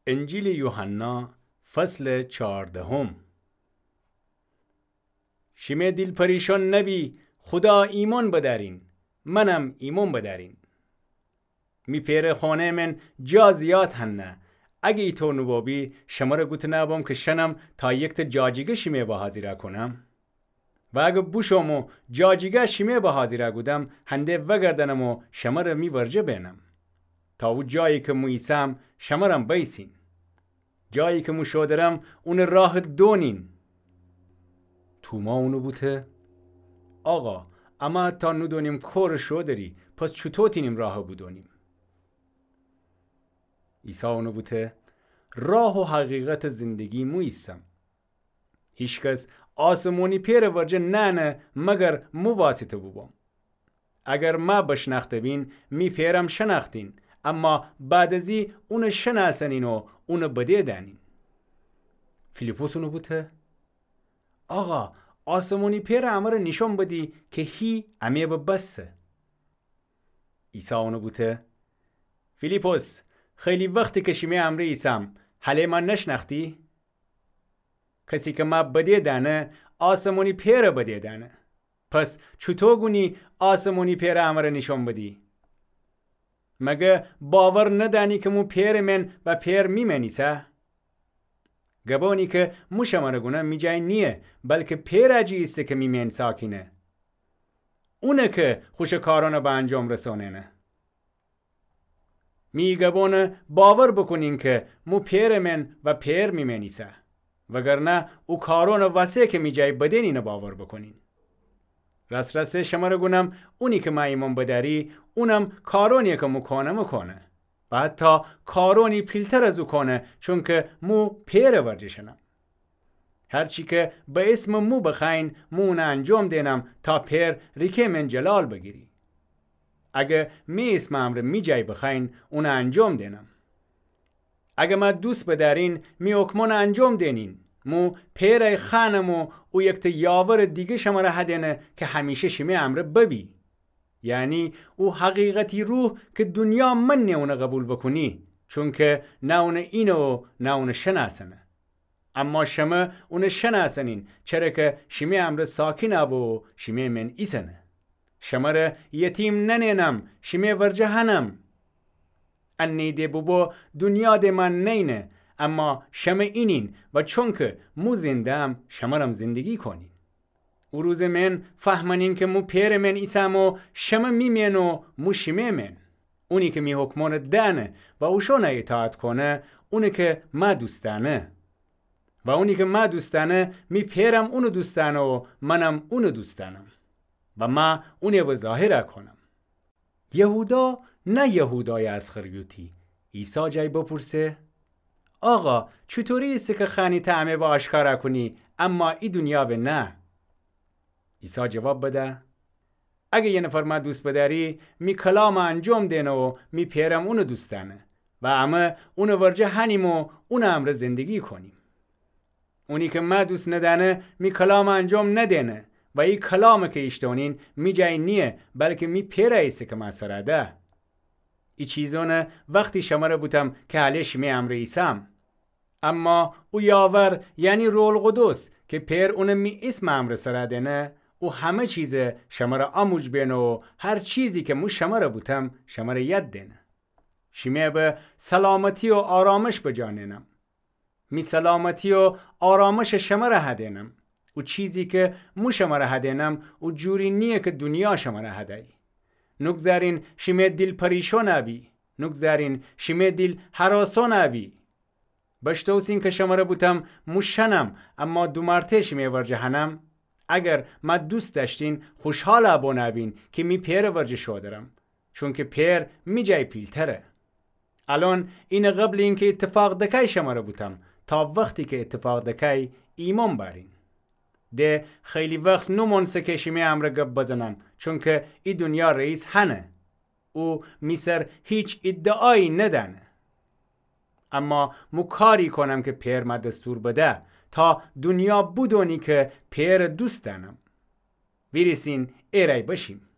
انجیل یوحنا فصل 14. شیمه دل پریشان نبی، خدا ایمان بدارین، منم ایمان بدارین. می پیر خانه من جا زیاد هنه. اگه ای تو نبابی شما را گوت نبام که شنم تا یک تا جاجیگه شیمه با حاضیره کنم. و اگه بوشمو جاجیگه شیمه با حاضیره گودم هنده وگردنمو شما را می ورجه بینم. تا او جایی که مو ایسم شما را بیسین. جایی که مو شودرم اون راه دونین. توما اونو بوته؟ آقا اما تا ندونیم کور شودری پس چطور تینیم راه بودونیم؟ عیسی اونو بوته؟ راه و حقیقت زندگی مو ایسم. هیچ کس آسمونی پیر ورجه نه مگر مو واسطه بوبام. اگر ما بشناخته بین می پیرم شناختین، اما بعد ازی اون شناسنین و اون بده دانین. فیلیپوس اونو بوته؟ آقا آسمونی پیر امر نشون بدی که هی امیه بسه. عیسی اونو بوته؟ فیلیپوس خیلی وقتی که شیمه امر ایسم حاله من نشناختی؟ کسی که ما بده دانه آسمونی پیر بده دانه. پس چطور گونی آسمونی پیر امر نشون بدی؟ مگه باور ندانی که مو پیر من و پیر میمنیسه؟ گبانی که مو شمارگونه می جای نیه بلکه پیر اجیسته که میمن ساکینه. اونه که خوش کارانه به انجام رسانه نه. می گبانه باور بکنین که مو پیر من و پیر میمنیسه. وگرنه او کارانه واسه که می جای بدین اینه باور بکنین. رس شما گونم اونی که ما ایمان بداری اونم کارونیه که مکنه و حتی کارونی پیلتر از او کنه چون که مو پیر ورجشنم. هرچی که به اسم مو بخاین مو انجام دینم تا پیر ریکه من جلال بگیری. اگه می اسم امر می جای بخاین اون انجام دینم. اگه ما دوست بدارین می حکمان انجام دینین. مو پیر خانمو او یک یاور دیگه شما را هدینه که همیشه شمی امر ببی. یعنی او حقیقتی روح که دنیا من اون قبول بکنی چون که نه اون اینو نه اون شناسنه. اما شما اون شناسنین چرا که شمی امر ساکن و شمی من ایسنه. شما را یتیم ننینم شمی ورجه هنم. انی ده بابا دنیا ده من نینه اما شما اینین و چون که مو زندم شما رم زندگی کنین. او روز من فهمانین که مو پیر من ایسم و شما میمین و مو شمه من. اونی که می حکمان دانه و اوشو اطاعت کنه اونی که ما دوستانه. و اونی که ما دوستانه می پیرم اونو دوستانه و منم اونو دوستانم. و ما اونی به ظاهره کنم. یهودا نه یهودای اسخریوطی. عیسی جای بپرسه آقا چطوری است که خانی تعمه و آشکارا کنی اما ای دنیا به نه؟ عیسی جواب بده اگه یه نفر ما دوست بداری می کلام انجام دینه و می پیرم اونو دوستانه و اما اونو ورجه هنیم و اونو امر زندگی کنیم. اونی که ما دوست ندانه می کلام انجام ندینه و ای کلام که اشتونین می جای نیه بلکه می پیره ایسته که ما سراده. ای چیزونه وقتی شما را بودم که حالش می امر ایسم. اما او یاور یعنی رول قدس که پیر اون می اسم امر سراده نه او همه چیز شما را آموج بینه و هر چیزی که مو شما را بودم شما را ید دینه. شما به سلامتی و آرامش بجانینم. می سلامتی و آرامش شما را هدینم. او چیزی که مو شما را هدینم او جوری نیه که دنیا شما را هدی. نگذارین شما دل پریشان نبی. نگذارین شما دل هراسان نبی. بشتوسین که شما را بودم موشنم اما دو مرته شما ورجه هنم. اگر ما دوست داشتین خوشحال ابو نبین که می پیر ورجه شودرم چون که پیر می جای پیلتره. الان این قبل این که اتفاق دکای شما را بودم تا وقتی که اتفاق دکای ایمان بارین. ده خیلی وقت نمونسه که شما امر گب بزنم چون که ای دنیا رئیس هنه. او میسر هیچ ادعایی ندانه. اما مو کاری کنم که پیر ما دستور بده تا دنیا بدونی که پیر دوست دارم. ویرسین ایرای باشیم.